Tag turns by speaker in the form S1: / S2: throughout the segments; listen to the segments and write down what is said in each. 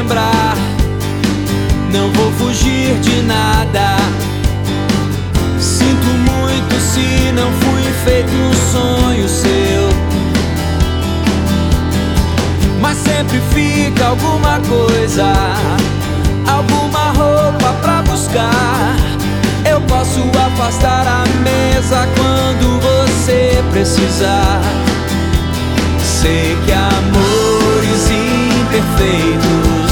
S1: lembrar. Não vou fugir de nada. Sinto muito se não fui feito um sonho seu, mas sempre fica alguma coisa, alguma roupa pra buscar. Eu posso afastar a mesa quando você precisar. Sei que amores imperfeitos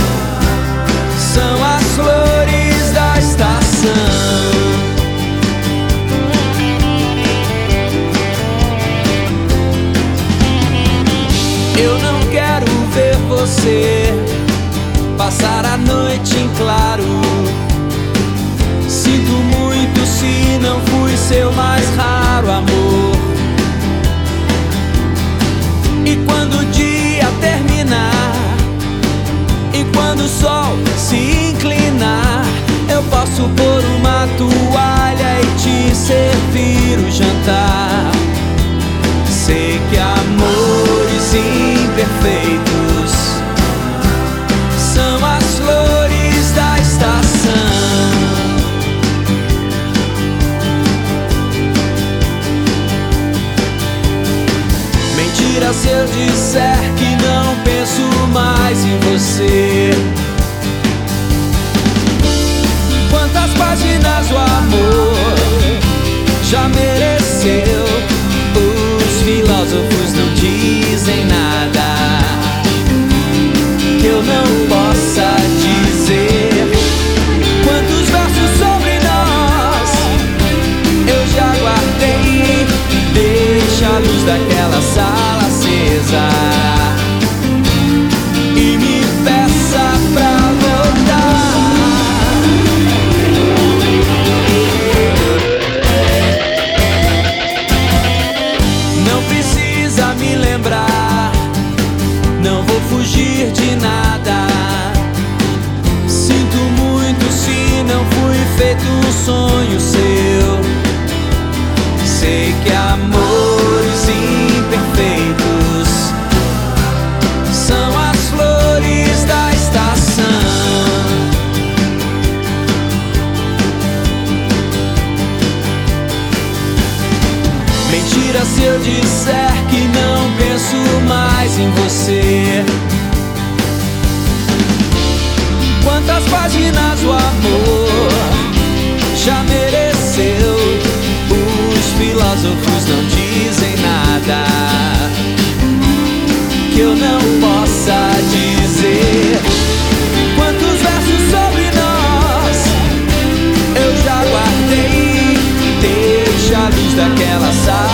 S1: são as flores da estação. Eu não quero ver você passar a noite em claro. Sinto muito se não fui seu mais raro amor. E quando o dia terminar, e quando o sol se inclinar, eu posso pôr uma toalha e te servir o jantar. Sei que amores imperfeitos são as flores da estação. Mentira se eu disser que não penso mais em você. Quantas páginas o amor já mereceu? Os filósofos não dizem nada que eu não possa dizer. Quantos versos sobre nós eu já guardei. Deixa a luz daquela sala acesa e me peça pra voltar. Não precisa me lembrar, não vou fugir de nada. Sinto muito se não fui feito um sonho seu. Sei que amores imperfeitos são as flores da estação. Mentira se eu disser que não penso mais em você. Quantas páginas o amor já mereceu? Os filósofos não dizem nada que eu não possa dizer. Quantos versos sobre nós eu já guardei. Deixa a luz daquela sala